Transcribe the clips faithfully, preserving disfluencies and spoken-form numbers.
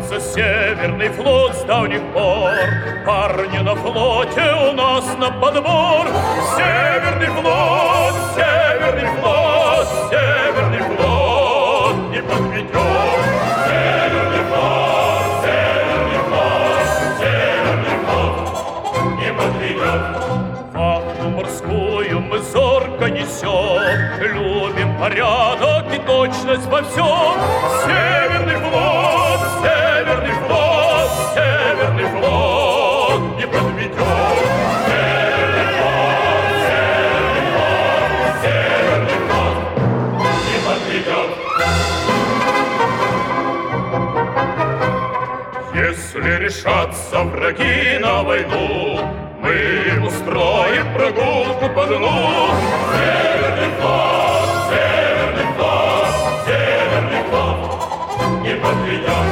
Кончится Северный флот с давних пор. Парни на флоте у нас на подбор. Северный флот, Северный флот, Северный флот не подведет. Северный флот, Северный флот, Северный флот не подведет. Вахту морскую мы зорко несем, любим порядок и точность во всем. Северный флот, Северный флот, Северный флот не подведет. Северный флот, Северный флот, Северный флот не подведет. Если решатся враги на войну, мы им устроим прогулку по дну. Северный флот, Северный флот, Северный флот не подведет.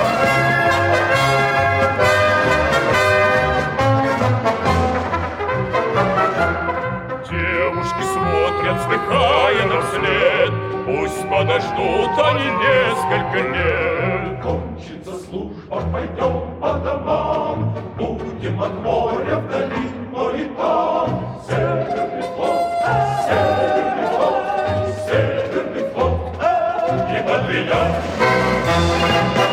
Девушки смотрят, вздыхая нам вслед, пусть подождут они несколько лет. Кончится служба, пойдем по домам, будем от моря вдали, но и там. Северный флот, Северный флот, Северный флот не подведет.